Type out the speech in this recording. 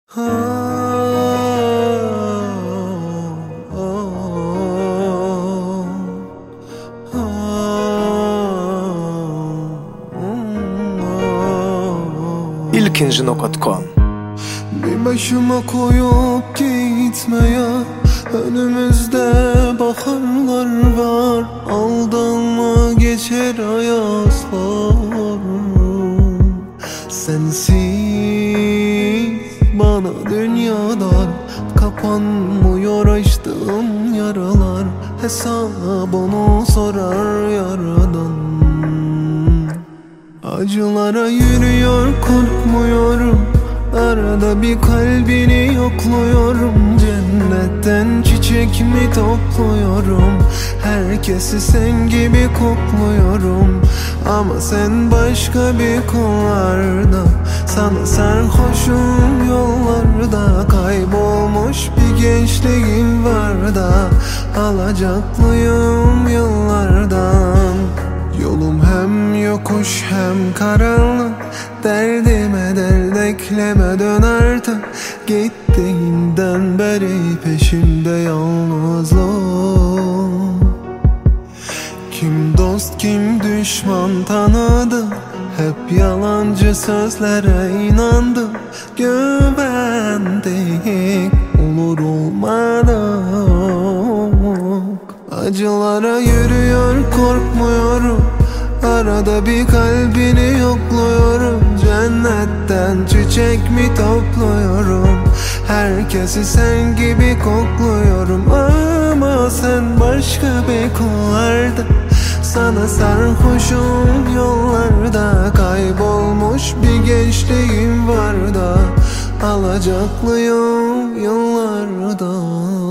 İlkinci.com. Bir başıma koyup gitmeye, önümüzde baharlar var. Aldanma geçer ayazlar. Sensiz bana dünyada kapanmıyor açtığım yaralar. Hesap onu sorar yaradan. Acılara yürüyor korkmuyorum, arada bir kalbini yokluyorum. Cennetten çiçek mi topluyorum, herkesi sen gibi kokluyorum. Ama sen başka bir kollarda, sana sarhoşum yollarda. Kaybolmuş bir gençliğim var da, alacaklıyım yıllardan. Yolum hem yokuş hem karanlık, derdime dert ekleme dön artık. Gittiğinden beri peşimde yalnızlık. Kim dost kim düşman tanıdım, hep yalancı sözlere inandım. Güvendik olur olmadık. Acılara yürüyor korkmuyorum, arada bir kalbini yokluyorum. Cennetten çiçek mi topluyorum, herkesi sen gibi kokluyorum. Ama sen başka bir kollarda, sana sarhoşum yollarda. Kaybolmuş bir gençliğim var da, alacaklıyım yıllardan.